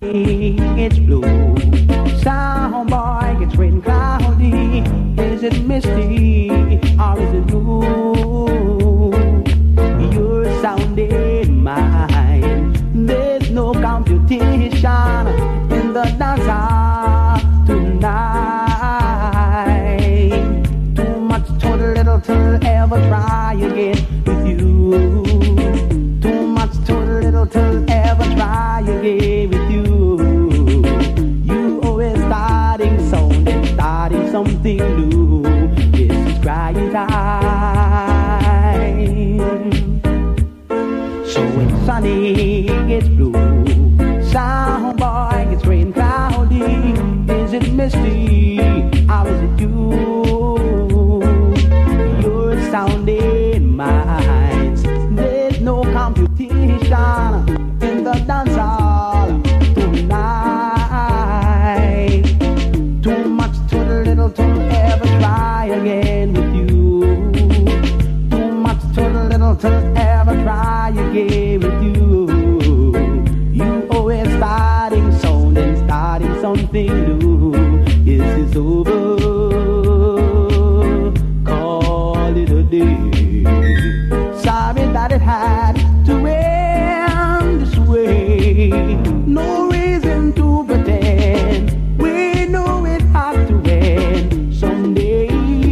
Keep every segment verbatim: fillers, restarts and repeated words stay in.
It's blue. Sound boy gets red and cloudy. Is it misty or is it blue? You're sounding mine. There's no computation in the dance hall tonight. Too much, too little to ever try again with you. Too much, too little to ever try again with you. You always starting sounding, starting something new. This is crying time. So when sunny gets blue, sound boy gets rain cloudy. Is it misty or is it you? You're sounding minds. There's no computation in the dance hall tonight. Too much, too little to ever try again with you. Too much, too little to ever try again with you. You always starting sounding, starting something new. Is this over? Call it a day. Sorry that it had to end this way. No reason to pretend. We know it has to end someday.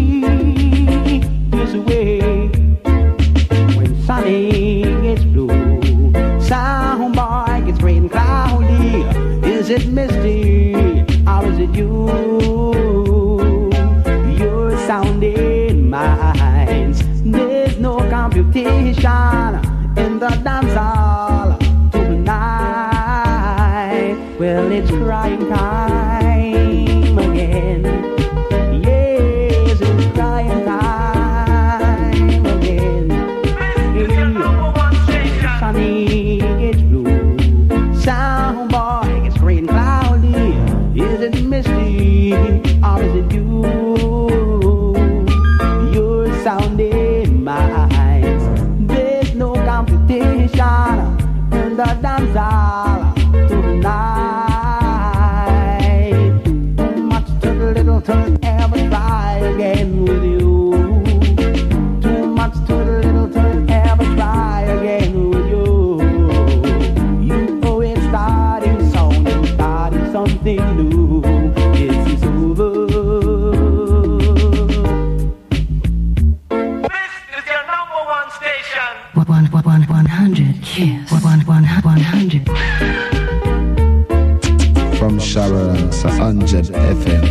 This way. When sunny gets blue, sound boy gets rain cloudy. Is it misty or is it you? You're sounding minds. There's no computation in the dance hall tonight. Well, it's crying time again. Yes, it's crying time again. Yeah. Sunny gets blue, sound boy gets rain cloudy. Is it misty or is it you? You're sounding minds. There's no competition in the dance hall tonight. Too much, too little to ever try again with you. Too much, too little to ever try again with you. You always starting sounding, starting something new. This is over. One, one, one, one hundred Kiss. One, one, one, one hundred. From Sharon to one hundred F M.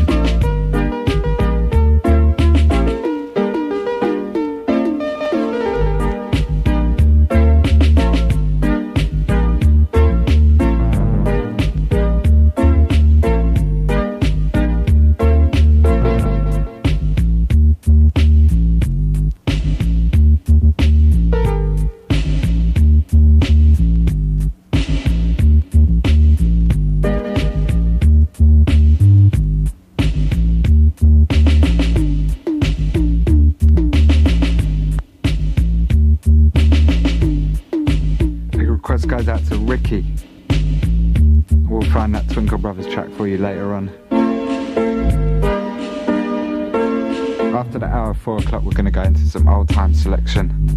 We'll find that Twinkle Brothers track for you later on. After the hour, four o'clock, we're going to go into some old time selection.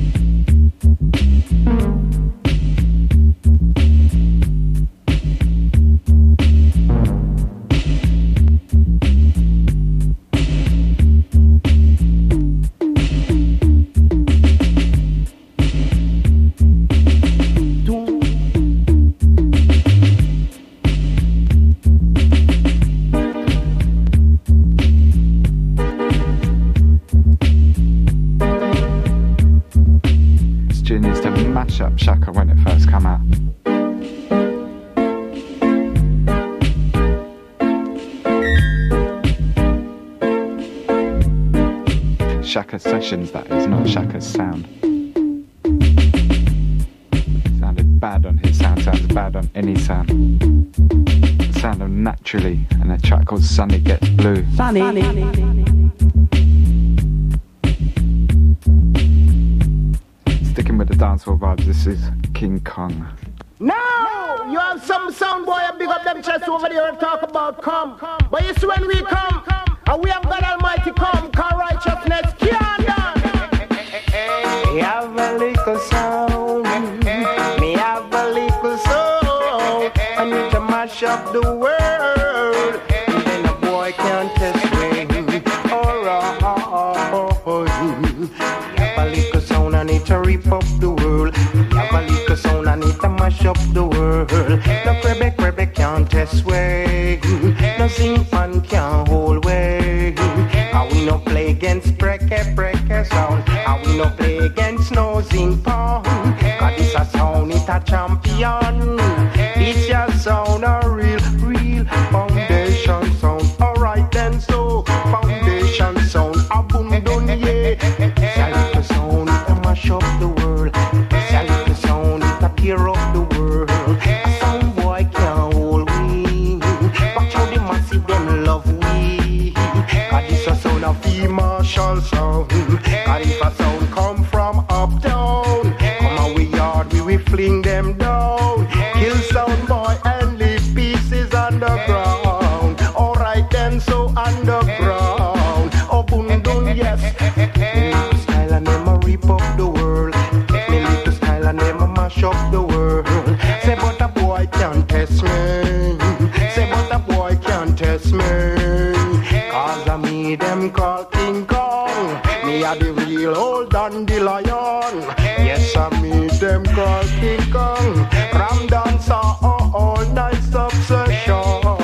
Up Shaka when it first came out. Shaka Sessions, that is, not Shaka's sound. Sounded bad on his sound, sounds bad on any sound. The sound of Naturally, and a track called Sunny Gets Blue. Sunny. Sticking with the dancehall vibes, this is King Kong. Now you have some sound boy over there and talk about come. But you see when we come, and we have God Almighty come, cause righteousness can't done. Me have a little sound, me have a little sound. I need to mash up the world, and then a boy can't test me. Alright, me have a little sound, I need to rip up the world. Me have a little sound, I need to mash up the world. No crebe crebe can't test way, no sing fan can't hold way. And we no play against breke breke sound, and we no play against no zing pong. Cause this a sound, it a champion. This your sound a real, real foundation sound. Alright then, so foundation sound, a boom done, yeah. This a little sound, it a mash up the world. This a little sound, it a tear up the world. A sound boy can't hold we. Watch how the massive them love we. Cause this a sound of the martial sound. Cause if a sound come from uptown, come on we yard, we will fling them down. Kill sound boy and leave pieces underground. Alright then, so underground. Oh boom dun, yes. Me little style and them a rip up the world. Me little style and them a mash up the world. Say but a boy can't test me. Say but a boy can't test me. Cause I me them call King Kong. Me a the real old dandelion. Yes, I me them call King Kong. Ram dancer, oh, all night succession.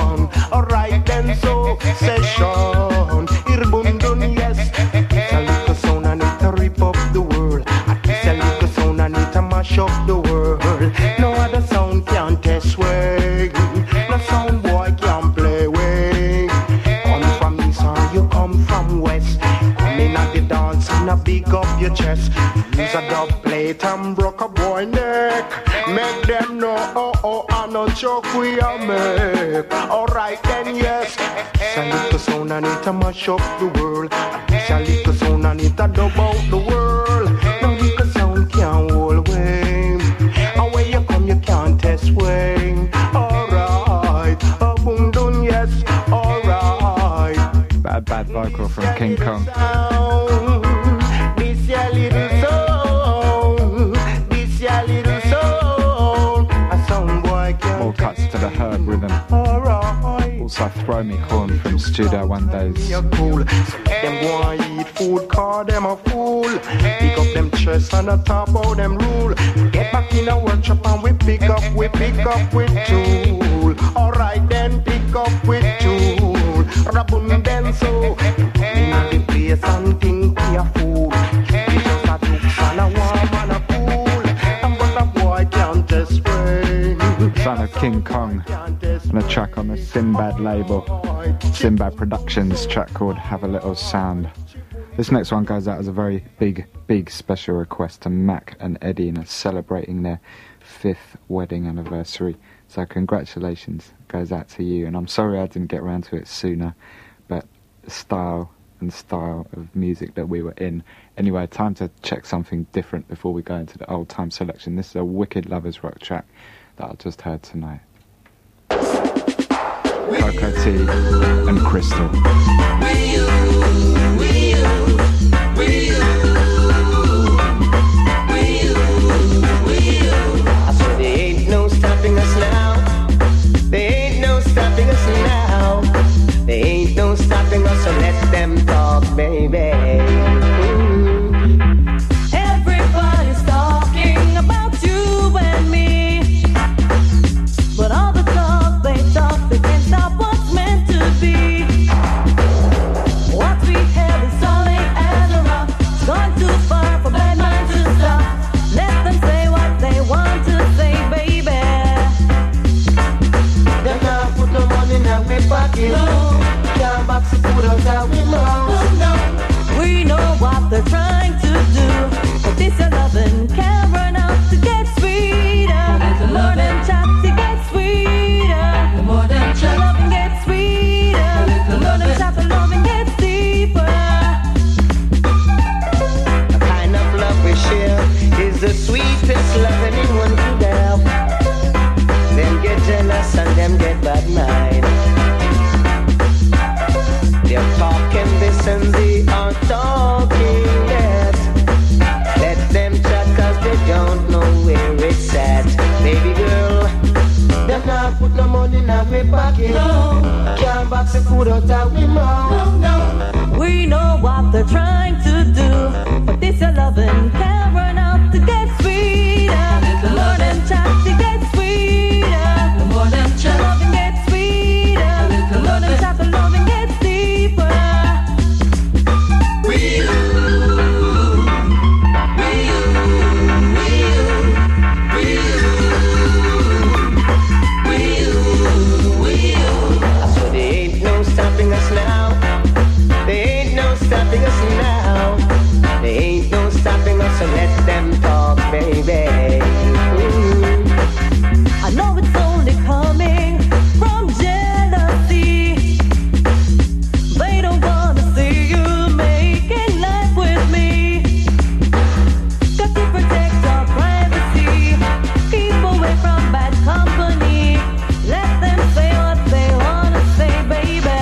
Alright then, so session. Irbum dun, yes. It's a little sound, I need to rip up the world. It's a little sound, I need to mash up the world. No other sound can test way. No sound boy can play way. Come from east or you come from west. Come in at the dance and a big up your chest. Use a dub plate and broke a boy neck. Make them know, oh, oh, I no joke we a make. Alright then, yes. It's a little sound, I need to mash up the world. It's a little sound, I need to dub out the world. No little sound can't hold way. And when you come, you can't test way. Alright, oh, boom, dun, yes. Alright. Bad, bad vocal from King Kong. This your little sound. This your little sound. A sound boy can't. More cuts to the herb rhythm. Alright. Also Throw Me Corn from Studio One Days. You're cool. So let them go and eat food, call them a fool. Pick up them chest and a top out them rule. Get back in a workshop and we pick up, we pick up with tool. Alright then, pick up with tool. Rabun then so. In the place and think we a fool. We just a jokes and a warm and a cool. And but a boy can't just rain. Son of King Kong. And a track on the Sinbad label. Sinbad Productions, track called Have a Little Sound. This next one goes out as a very big, big special request to Mac and Eddie, and are celebrating their fifth wedding anniversary. So congratulations goes out to you, and I'm sorry I didn't get around to it sooner, but the style and style of music that we were in. Anyway, time to check something different before we go into the old time selection. This is a wicked lovers rock track that I just heard tonight. Cocoa Tea and Crystal. We you, we you, we you, we you, we you. I said there ain't no stopping us now. There ain't no stopping us now. There ain't no stopping us, so let them talk, baby. Mm. Everybody's talking about you and me, but all the talk they talk, they can't stop what's meant to be. get bad mind. They're talking this and they are talking that. Let them chat cause they don't know where it's at. Baby girl, them not put no money in my pocket. No. Can't box the food out of me mouth. No, no. We know what they're trying to do, but this your loving can run out to get sweeter. The more them chat, it gets sweeter. The more them chat, loving gets sweeter. The more them chat, the loving gets deeper. We you, we you, we you, we you, we you, we you. So there ain't no stopping us now. There ain't no stopping us now. There ain't no stopping us, so let them talk, baby. Ooh. I know it's only coming from jealousy. They don't wanna see you making life with me. Got to protect our privacy. Keep away from bad company. Let them say what they wanna say, baby.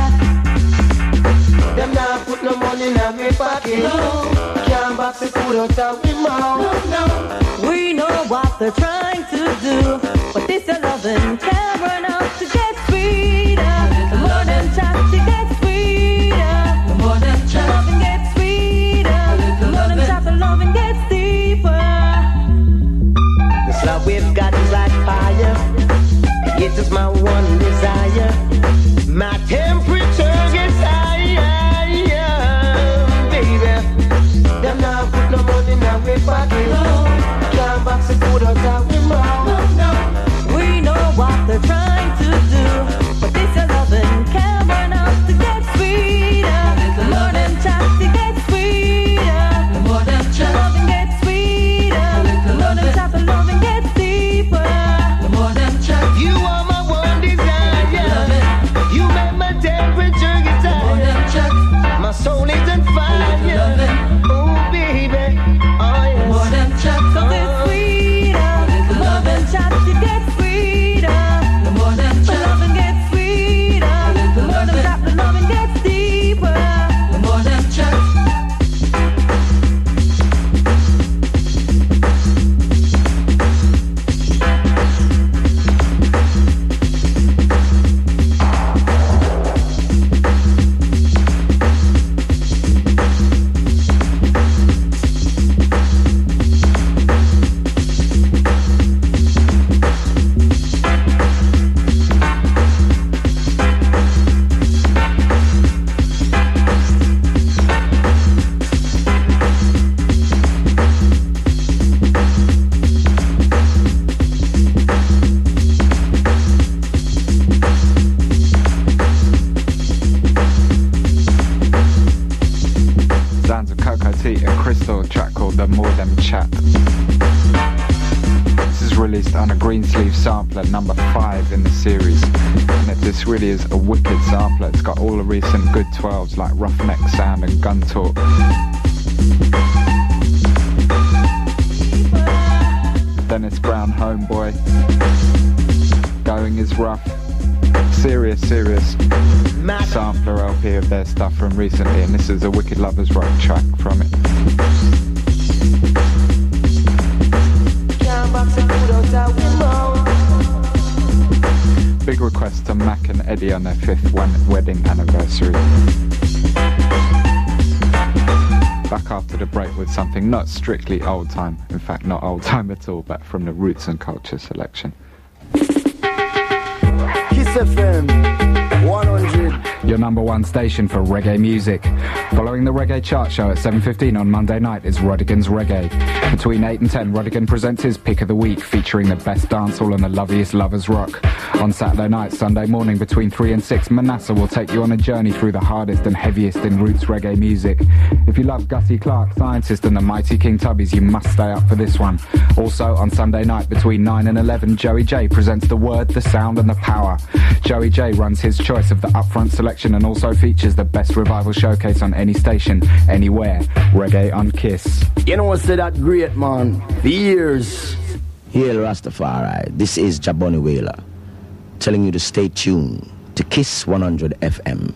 Them not put no money in my pocket. No. Can't box the food out of me mouth. No, no. We know what they're trying to do, but this your loving can run out to get sweeter. The more them chat, it gets sweeter. The more them chat, loving gets sweeter. The more them chat, the loving gets deeper. This love we've got is like fire. It is my one desire. My temperature gets higher, baby. Them not put no money in my pocket. No. Can't box the food out of me mouth. No, no. We know what they're trying to do, but this your loving can run out to get sweeter. The more them chat, it gets sweeter. The more them chat, loving gets sweeter. The more them chat, the loving gets deeper. The more them chat, You are my one desire. You make my temperature get higher. My soul is on fire. Oh, baby. Oh, yes. more them chat, so it's sweeter. The more them chat, it gets sweeter. The more them chat, the loving gets sweeter. The more them chat, the loving gets deeper. The more them chat. Sounds of Coco T and Crystal, a track called The More Them Chat. This is released on a Greensleeve sampler, number five in the series. And it, this really is a wicked sampler. It's got all the recent good twelves like Roughneck Sound and Gun Talk. Dennis Brown, Homeboy. Going is Rough. Serious, serious sampler L P of their stuff from recently, and this is a Wicked Lovers Rock track from it. Big request to Mac and Eddie on their fifth one wedding anniversary. Back after the break with something not strictly old time, in fact not old time at all, but from the Roots and Culture selection. Kiss F M one hundred. Your number one station for reggae music. Following the Reggae Chart Show at seven fifteen on Monday night is Rodigan's Reggae. Between eight and ten, Rodigan presents his Pick of the Week, featuring the best dancehall and the loveliest lovers rock. On Saturday night, Sunday morning between three and six, Manasseh will take you on a journey through the hardest and heaviest in roots reggae music. If you love Gussie Clarke, Scientist and the Mighty King Tubbies, you must stay up for this one. Also on Sunday night between nine and eleven, Joey J presents The Word, The Sound and The Power. Joey J runs his choice of the upfront selection and also features the best revival showcase on any station, anywhere. Reggae on Kiss. You know what's that great, man? For years. Hail Rastafari, this is Jaboni Whaler. telling you to stay tuned to Kiss one hundred F M.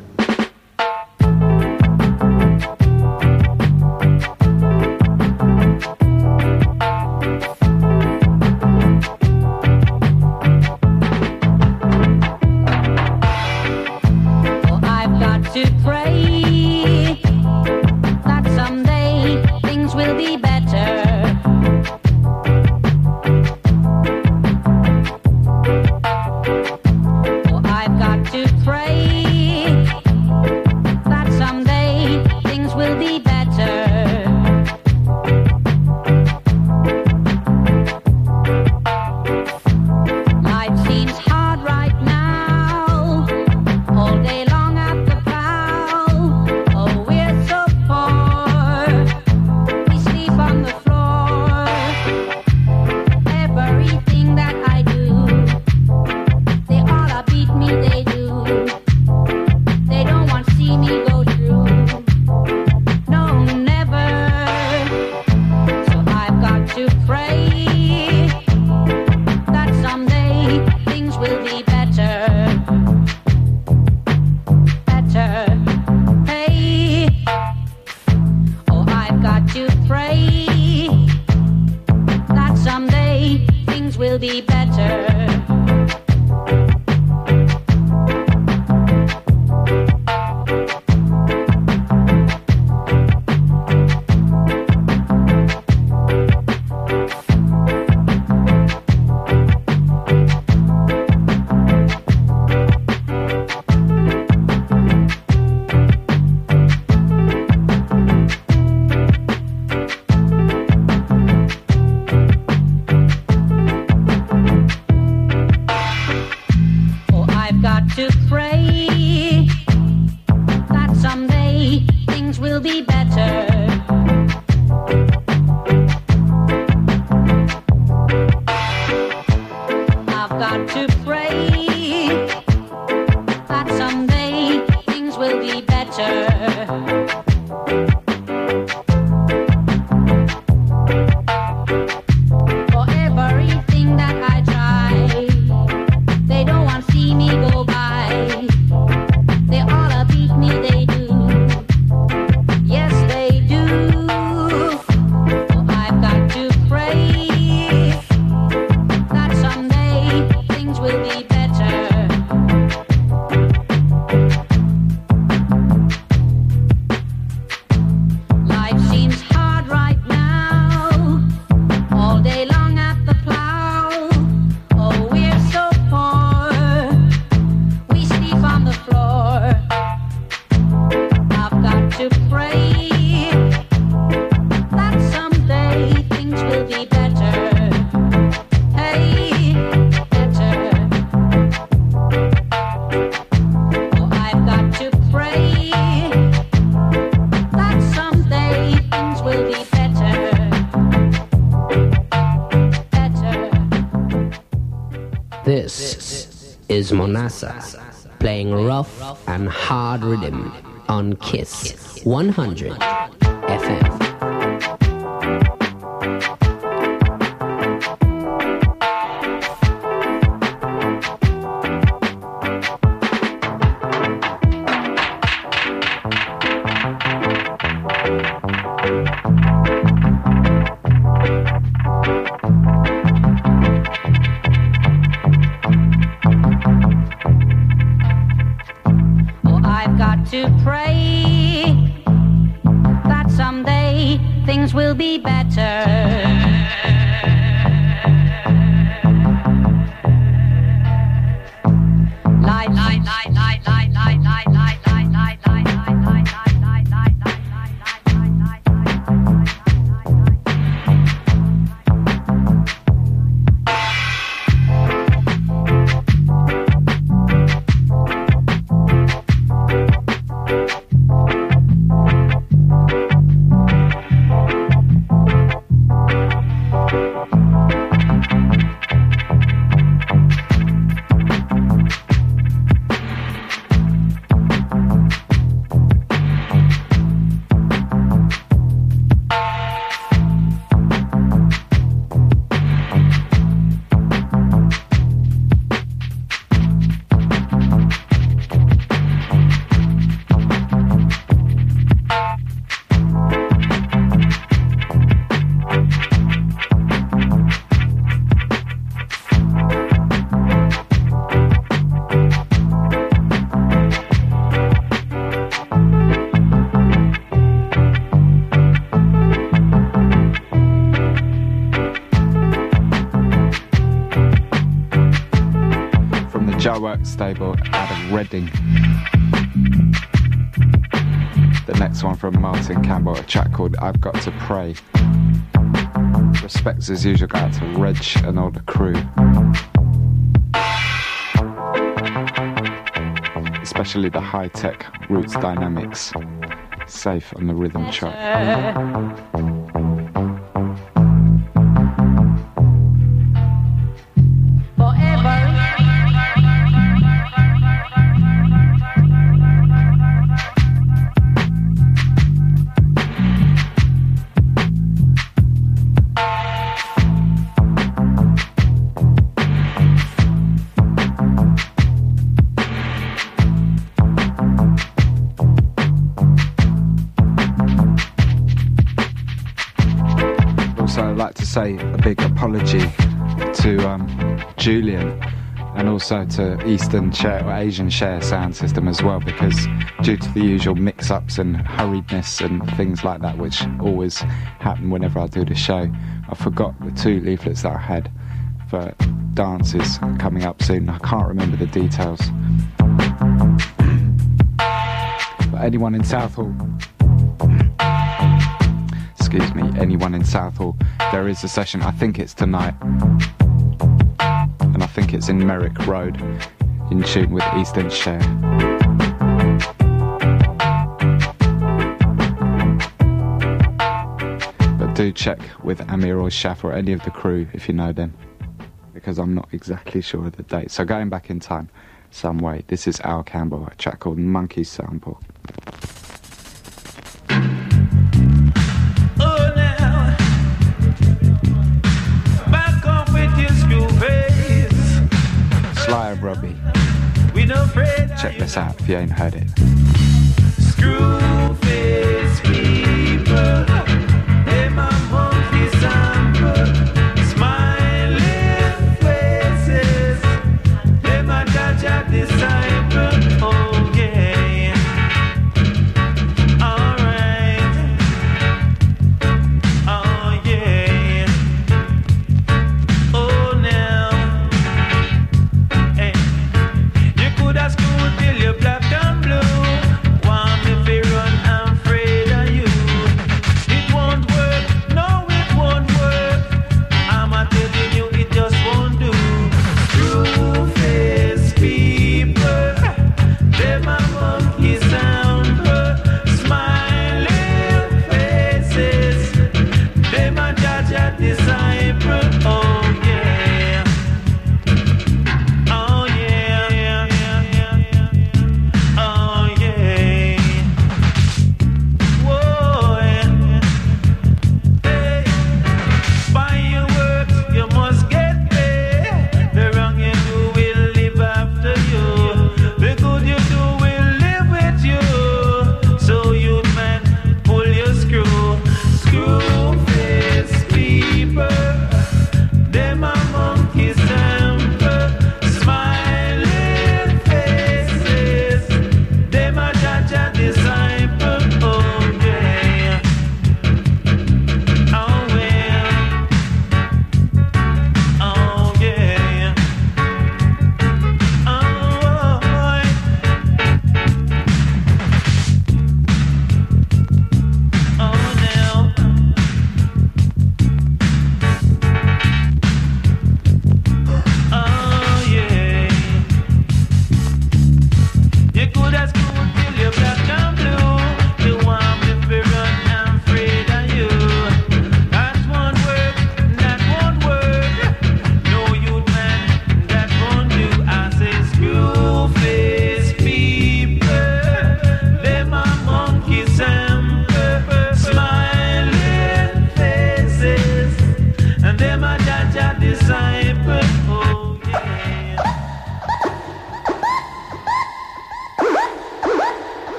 This is Monasa playing rough and hard rhythm on Kiss one hundred F M. To pray that someday things will be better. Life, life, life, life, life, life, life, life, life, life, life, life, life, life, life, life. Joe Work stable out of Reading. The next one from Martin Campbell, a track called I've Got to Pray. Respects as usual go out to Reg and all the crew. Especially the high-tech Roots Dynamics. Safe on the rhythm track. Say a big apology to um, Julian and also to Eastern Share or Asian Share sound system as well, because due to the usual mix-ups and hurriedness and things like that which always happen whenever I do the show, I forgot the two leaflets that I had for dances coming up soon. I can't remember the details. But anyone in Southall, excuse me, anyone in Southall, there is a session, I think it's tonight, and I think it's in Merrick Road, in tune with Eastern Share. But do check with Amir or Shaf or any of the crew if you know them, because I'm not exactly sure of the date. So going back in time some way, this is Al Campbell, a track called Monkey Sample. Sly and Robbie. Check this out if you ain't heard it. Screwface people, they my monkey sample. Smiling faces, they my Jaja disciple. Oh yeah, alright. Oh yeah. Oh now. Hey. You could have school till you black and blue. Want me to run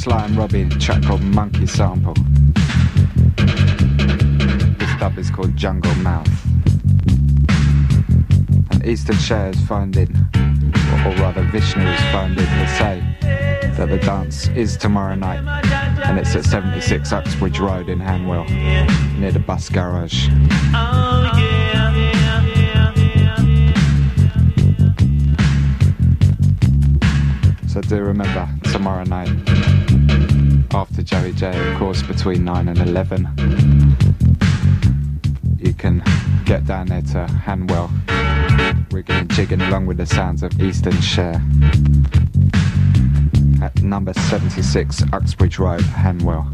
Sly and Robbie, a track called Monkey Sample. This dub is called Jungle Mouth. And Eastern Shares phoned in, or, or rather Vishnu has phoned in to say that the dance is tomorrow night, and it's at seventy-six Uxbridge Road in Hanwell, near the bus garage. Oh yeah, yeah, yeah, yeah. So do remember, tomorrow night, after Joey J, of course, between nine and eleven, you can get down there to Hanwell. We're going to jigging along with the sounds of Eastern Share at number seventy-six Uxbridge Road, Hanwell.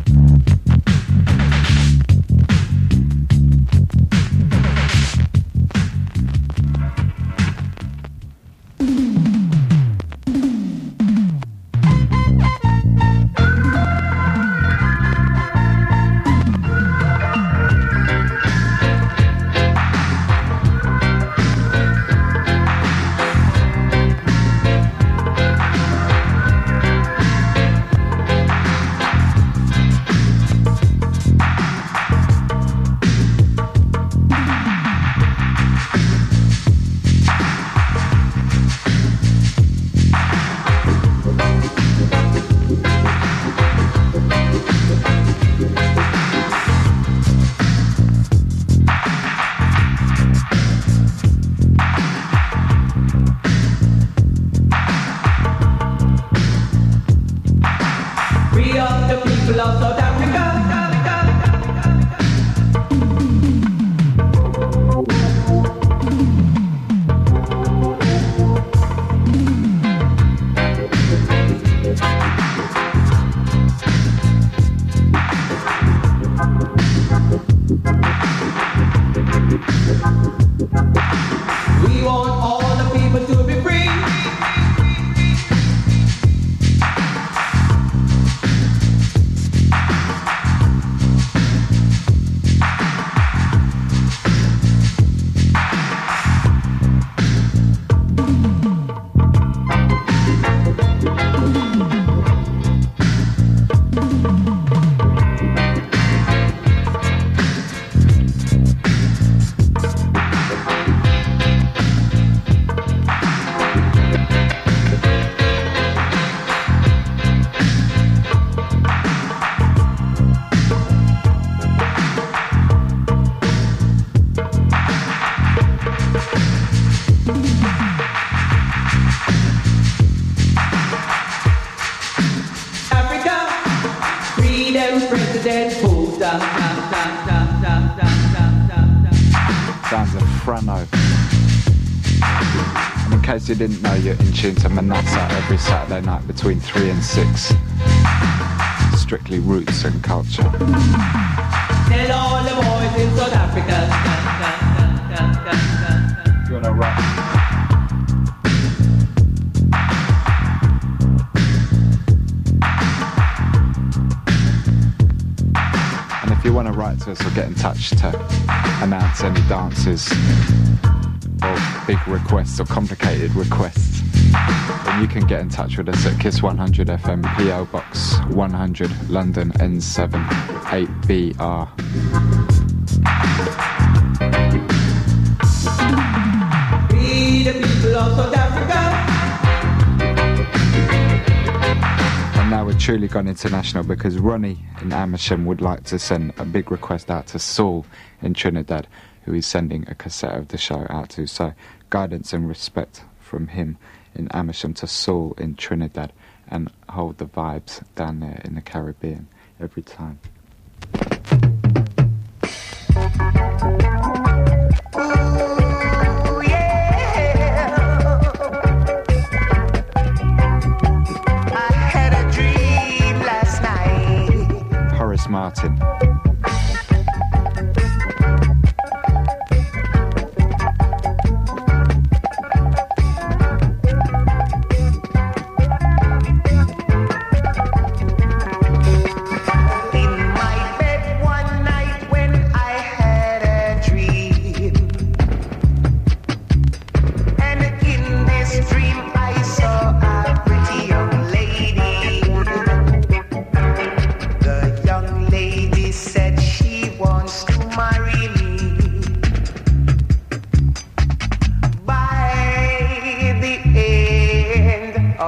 Sounds of Frano. And in case you didn't know, you're in tune to Manassa every Saturday night between three and six. Strictly roots and culture. Tell all the boys in South Africa. You wanna rock? If you want to write to us or get in touch to announce any dances or big requests or complicated requests, then you can get in touch with us at Kiss one hundred F M, P O Box one hundred, London N seven eight B R. We the people of South Africa. And now we're truly gone international because Ronnie in Amersham would like to send a big request out to Saul in Trinidad, who he's sending a cassette of the show out to. So guidance and respect from him in Amersham to Saul in Trinidad, and hold the vibes down there in the Caribbean every time. Ooh, yeah. I had a dream last night. Horace Martin.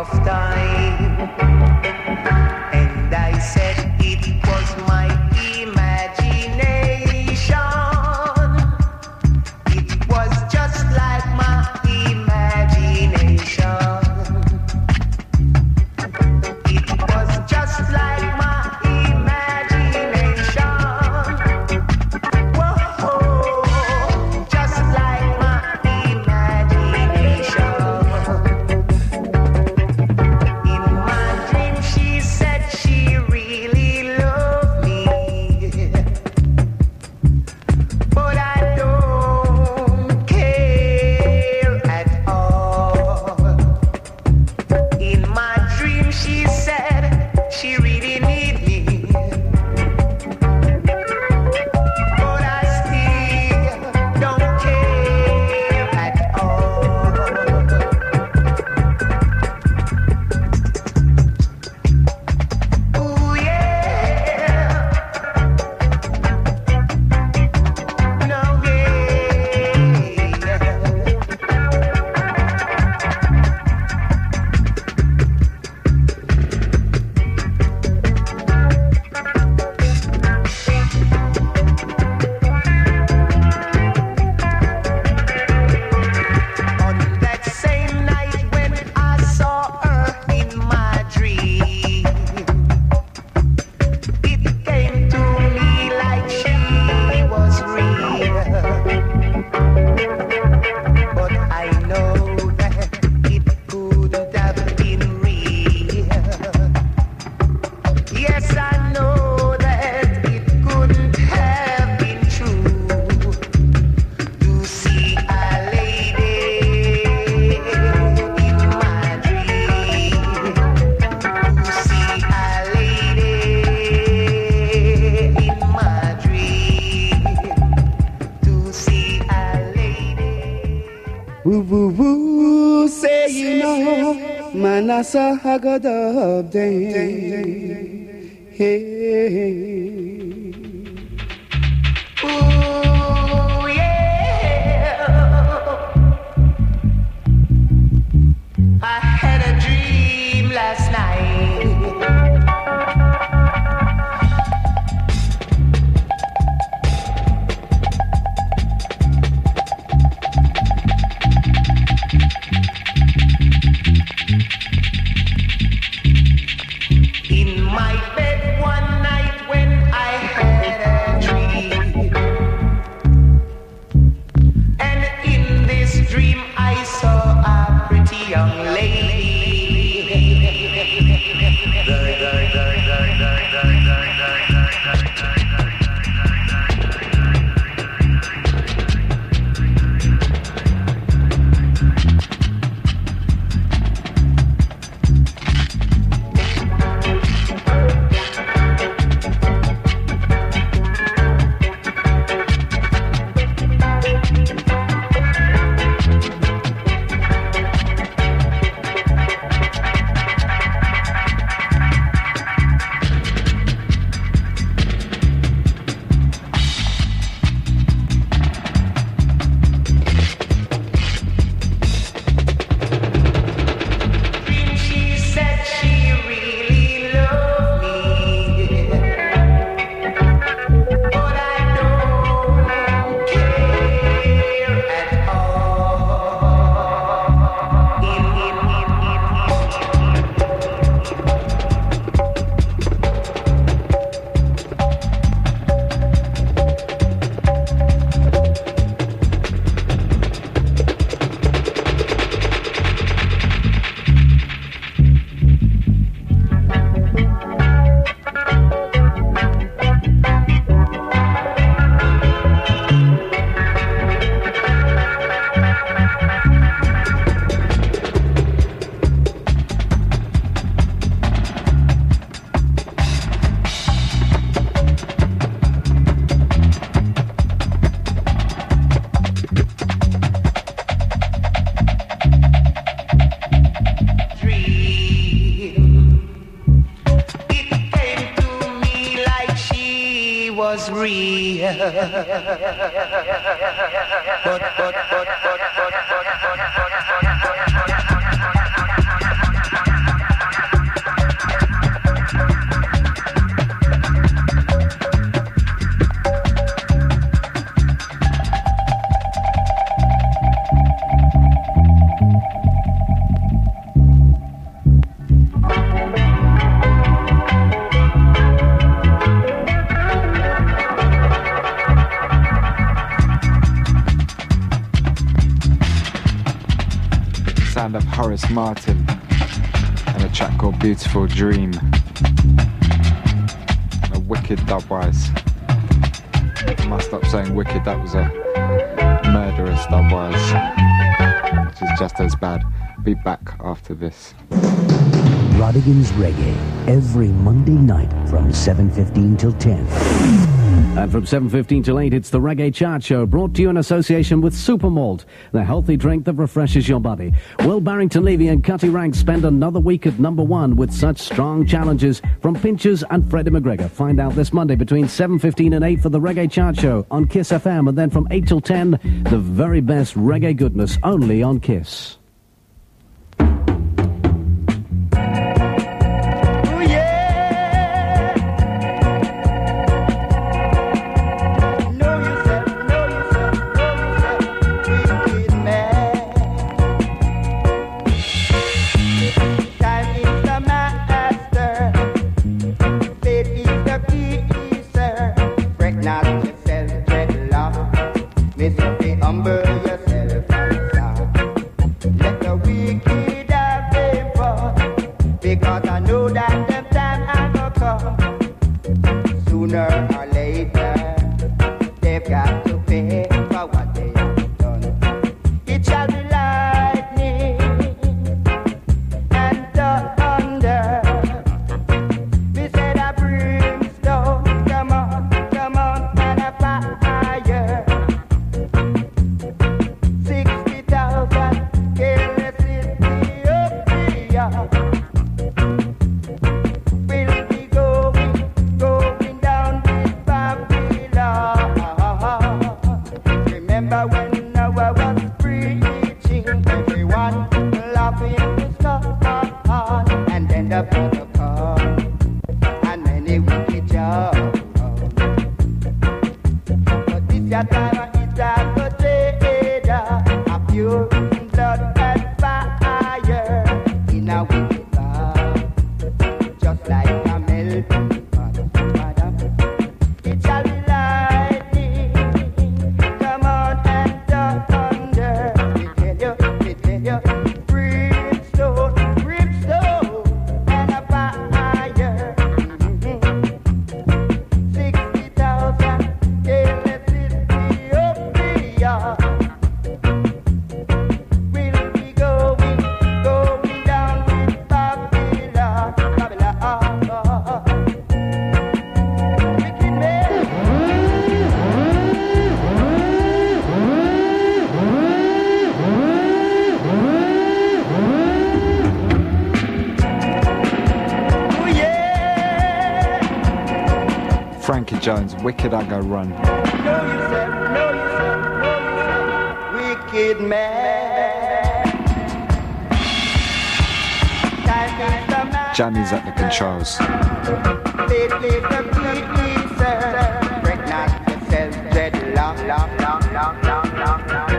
of time, and I said it was my imagination. It was just like my imagination. It was just like my imagination. Whoa, just like my imagination. In my dream, she said she really loved me, but I don't care at all. In my dream, she said she really need me, but I still don't care at all. Ooh yeah, no yeah. On that same night when I saw her in my dream, it came to me like she was real. But I know that it couldn't have been real. Yes, I know that it couldn't have been true. To see a lady in my dream, to see a lady in my dream, to see a lady. Woo woo woo, say you know, Manasa Hagadab day. Hey. Ooh yeah, I had a dream last night. In my bed one night when I had a dream, and in this dream I saw a pretty young lady. Dream, she said she really loved me, but I don't care at all. In, in, in, was real. But, but, but, but, but, but, but, but, but, but, but, Chris Martin and a track called Beautiful Dream. A wicked dubwise. I must stop saying wicked, that was a murderous dubwise, which is just as bad. Be back after this. Rodigan's Reggae, every Monday night from seven fifteen till ten. And from seven fifteen till eight, it's the Reggae Chart Show, brought to you in association with Supermalt, the healthy drink that refreshes your body. Will Barrington Levy and Cutty Ranks spend another week at number one with such strong challenges from Pinchers and Freddie McGregor? Find out this Monday between seven fifteen and eight for the Reggae Chart Show on Kiss F M, and then from eight till ten, the very best reggae goodness only on Kiss. Jones, Wicked I Go Run. No, you said, no, you said, no, you said, wicked man. Jammy's at the controls. Break not yourself, dread long, long, long, long, long, long, long.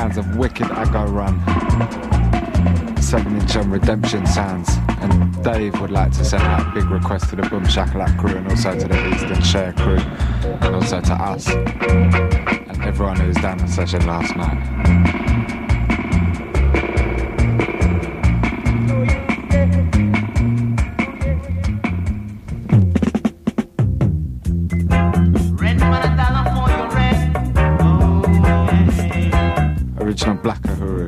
sounds of Wicked Aggo Run. seven inch on Redemption Sounds. And Dave would like to send out a big request to the Boom Shakalak crew and also to the Eastern Share crew and also to us and everyone who was down the session last night. Original Black Uhuru.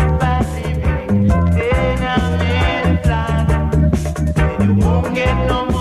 Get no